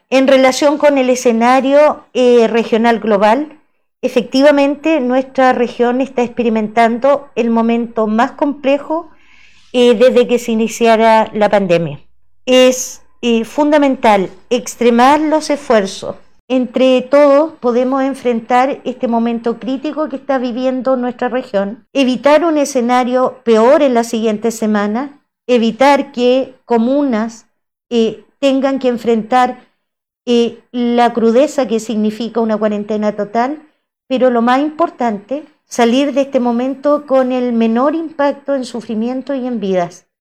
En relación con el escenario regional global, efectivamente nuestra región está experimentando el momento más complejo desde que se iniciara la pandemia. Es fundamental extremar los esfuerzos. Entre todos podemos enfrentar este momento crítico que está viviendo nuestra región, evitar un escenario peor en las siguientes semanas, evitar que comunas tengan que enfrentar la crudeza que significa una cuarentena total, pero lo más importante, salir de este momento con el menor impacto en sufrimiento y en vidas.